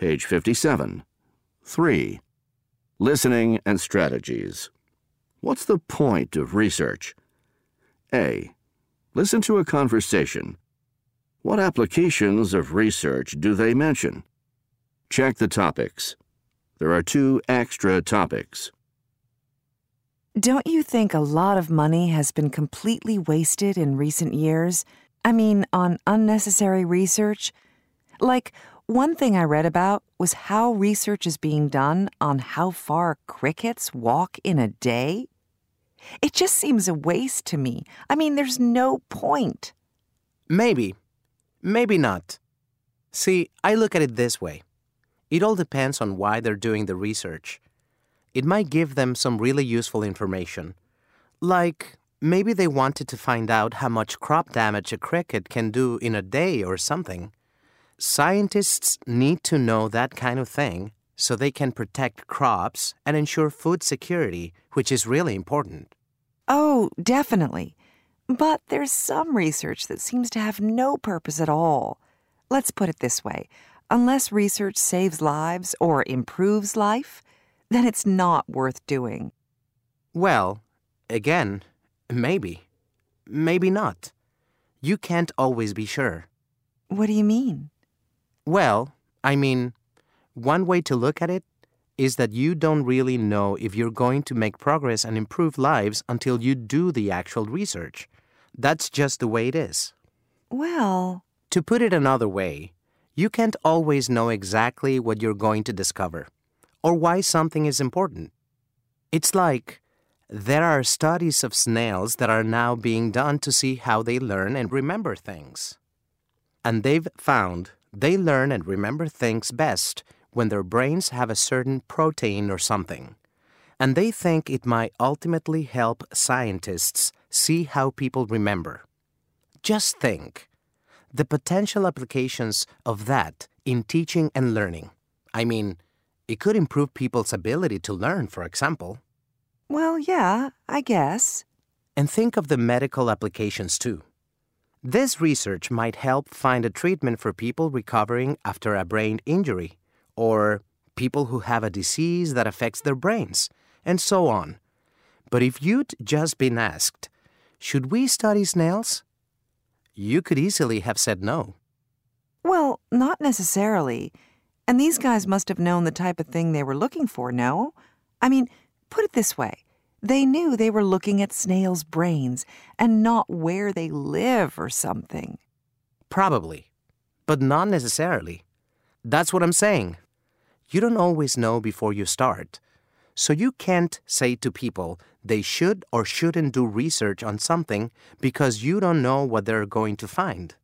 Page 57. 3. Listening and strategies. What's the point of research? A. Listen to a conversation. What applications of research do they mention? Check the topics. There are 2 extra topics. Don't you think a lot of money has been completely wasted in recent years? I mean, on unnecessary research? Like, one thing I read about was how research is being done on how far crickets walk in a day. It just seems a waste to me. I mean, there's no point. Maybe. Maybe not. See, I look at it this way. It all depends on why they're doing the research. It might give them some really useful information. Like, maybe they wanted to find out how much crop damage a cricket can do in a day or something. Scientists need to know that kind of thing so they can protect crops and ensure food security, which is really important. Oh, definitely. But there's some research that seems to have no purpose at all. Let's put it this way. Unless research saves lives or improves life, then it's not worth doing. Well, again, maybe. Maybe not. You can't always be sure. What do you mean? Well, I mean, one way to look at it is that you don't really know if you're going to make progress and improve lives until you do the actual research. That's just the way it is. Well, to put it another way, you can't always know exactly what you're going to discover or why something is important. It's like there are studies of snails that are now being done to see how they learn and remember things. And they've found they learn and remember things best when their brains have a certain protein or something. And they think it might ultimately help scientists see how people remember. Just think, the potential applications of that in teaching and learning. I mean, it could improve people's ability to learn, for example. well, yeah, I guess. And think of the medical applications too. This research might help find a treatment for people recovering after a brain injury, or people who have a disease that affects their brains, and so on. But if you'd just been asked, should we study snails? You could easily have said no. Well, not necessarily. And these guys must have known the type of thing they were looking for, no? I mean, put it this way. They knew they were looking at snails' brains and not where they live or something. Probably, but not necessarily. That's what I'm saying. You don't always know before you start. So you can't say to people they should or shouldn't do research on something because you don't know what they're going to find.